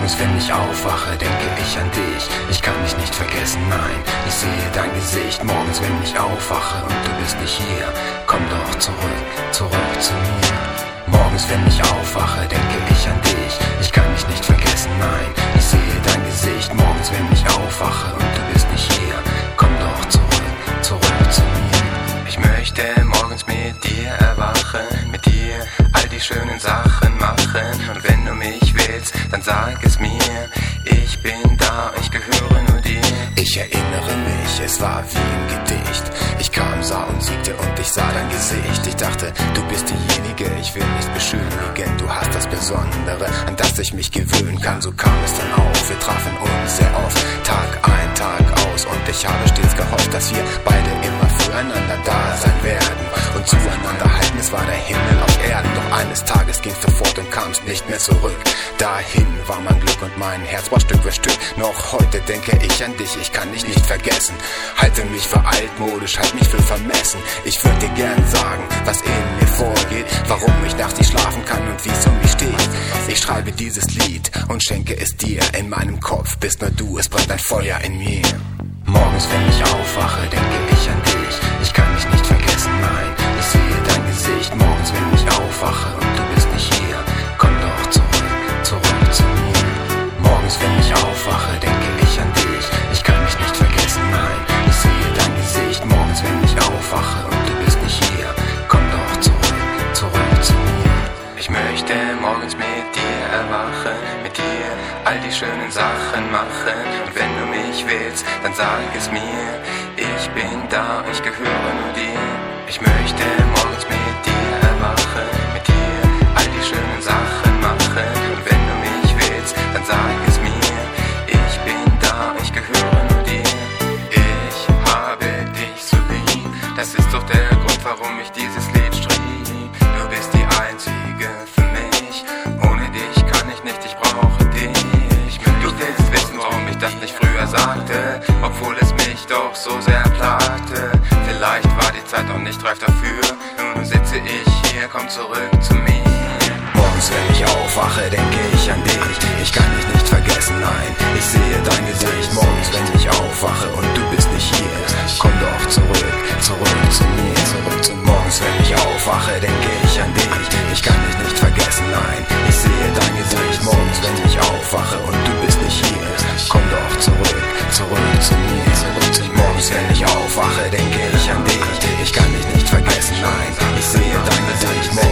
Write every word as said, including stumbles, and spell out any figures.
Morgens, wenn ich aufwache, denke ich an dich. Ich kann dich nicht vergessen, nein, ich sehe dein Gesicht. Morgens, wenn ich aufwache und du bist nicht hier, komm doch zurück, zurück zu mir. Morgens, wenn ich aufwache, denke ich an dich. Ich kann dich nicht vergessen, nein, ich sehe dein Gesicht. Morgens, wenn ich aufwache und du bist nicht hier, komm doch zurück, zurück zu mir. Ich möchte morgens mit dir erwachen, mit dir all die schönen Sachen machen. Und wenn du mich willst, dann sag es mir. Ich bin da, ich gehöre nur dir. Ich erinnere mich, es war wie im Gedicht. Ich kam, sah und siegte und ich sah dein Gesicht. Ich dachte, du bist diejenige, ich will nicht beschönigen. Du hast das Besondere, an das ich mich gewöhnen kann. So kam es dann auf, wir trafen uns sehr oft, Tag ein, Tag aus. Und ich habe stets gehofft, dass wir beide immer füreinander da sein werden und zueinander halten. Es war der Himmel auf Erden, doch eines Tages gingst du fort und kamst nicht mehr zurück. Dahin war mein Glück und mein Herz war Stück für Stück. Noch heute denke ich an dich, ich kann dich nicht vergessen. Halte mich für altmodisch, halt mich für vermessen. Ich würde dir gern sagen, was in mir vorgeht, warum ich nachts nicht schlafen kann und wie es um mich steht. Ich schreibe dieses Lied und schenke es dir. In meinem Kopf bist nur du, es brennt ein Feuer in mir. Morgens, wenn ich aufwache, denke ich an dich. Ich kann dich nicht vergessen, nein, ich sehe dein Gesicht. Morgens, wenn ich aufwache und du bist nicht hier, komm doch zurück, zurück zu mir. Morgens, wenn ich aufwache, denke ich an dich. Ich kann dich nicht vergessen, nein, ich sehe dein Gesicht. Morgens, wenn ich aufwache und du bist nicht hier, komm doch zurück, zurück zu mir. Ich möchte morgens mit dir erwachen, mit dir all die schönen Sachen machen. Und wenn du mich willst, dann sag es mir. Ich bin da, ich gehöre nur dir. Ich möchte morgens mit dir erwachen, mit dir all die schönen Sachen machen. Und wenn du mich willst, dann sag es mir. Ich bin da, ich gehöre nur dir. Ich habe dich so lieb, das ist doch der Grund, warum ich dieses Lied schrieb. Du bist die einzige für mich, ohne dich kann ich nicht, ich brauche dich. Du willst wissen, warum ich das nicht früher sagte, obwohl es mich doch so sehr plagte. Vielleicht war die Zeit noch nicht reif dafür, nun sitze ich hier, komm zurück zu mir. Morgens, wenn ich aufwache, denke ich an dich. Ich kann dich nicht vergessen, nein, ich sehe dein Gesicht. Morgens, wenn ich aufwache und du bist nicht hier, komm doch zurück, zurück zu mir. Zurück zu Morgens, wenn ich aufwache, denke ich an dich. Ich kann dich nicht vergessen, nein, ich sehe dein Gesicht. Morgens, wenn ich aufwache und du bist nicht hier, komm doch zurück, zurück zu mir. Zurück zu Morgens, wenn ich aufwache, denke ich an dich. Ich kann dich nicht vergessen, nein, ich sehe dein Gesicht.